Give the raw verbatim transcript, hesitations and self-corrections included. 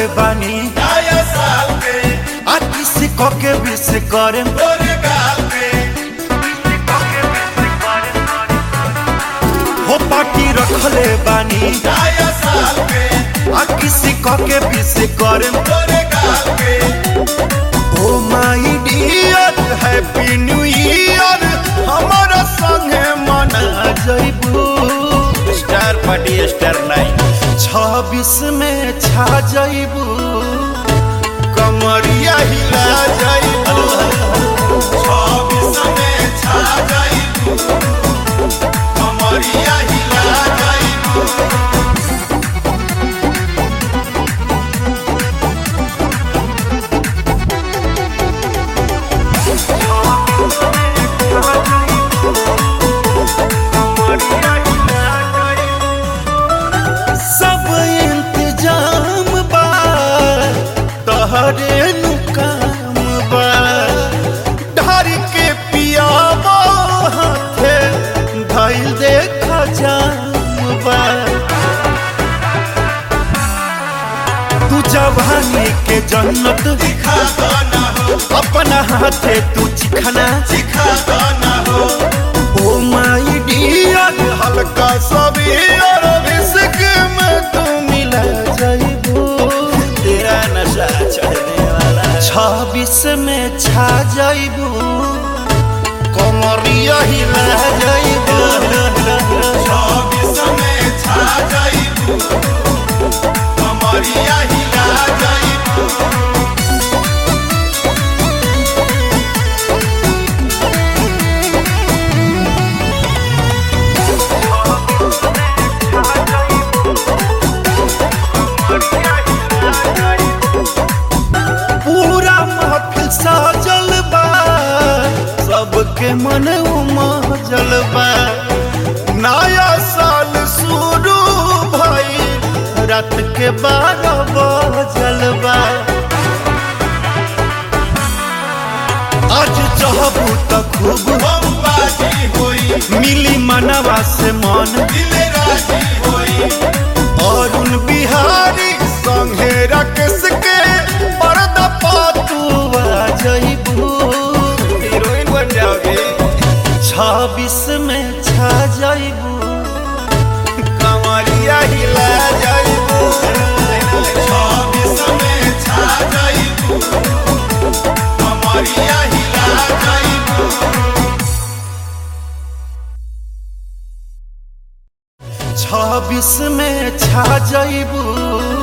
रखले बानी नया साल के आ किसी को के विश करे तोरे गाल पे हो पार्टी रखले बानी नया साल के आ किसी को के विश करे तोरे गाल पे oh my dear happy new year हमारा संगे मना जइबू स्टार पार्टी स्टार नाइन छब्बीस में छा जइबू कमरिया हिला जइबू छब्बीस में छा जाइबू कमरिया हिला जाइबू सब इंतजाम बा तहरे नु काम बा ढार के पियाबो हाथे धइल देखा जाम बा तू जवानी के जन्नत दिखा दो ना हो अपना हाथे तू चिखना दिखा दो ना हो ओ माय डियर हल्का सभी और विस्क में तू मिला जाइबू तेरा नशा चढ़ने वाला है छब्बीस में छा जाइबू कमरिया हिला जाइबू छब्बीस में छा जाइबू कमरिया हिला जाइबू पूरा महफिल सजल बा सबके मन उमजल बा नया साल शुरू भई रात के बारह बजल बा आज चाहबू त खूब बमबाजी होई मिली मनवा से मन दिल राजी होई अरुण बिहारी संगे राकेश के पर्दा पातू आ जइबू हीरोइन बन जाओगे छब्बीस में छा जइबू कमरिया हिला जाइबू छब्बीस में छा जाइबू कमरिया हिला जाइबू छब्बीस में छा जइबू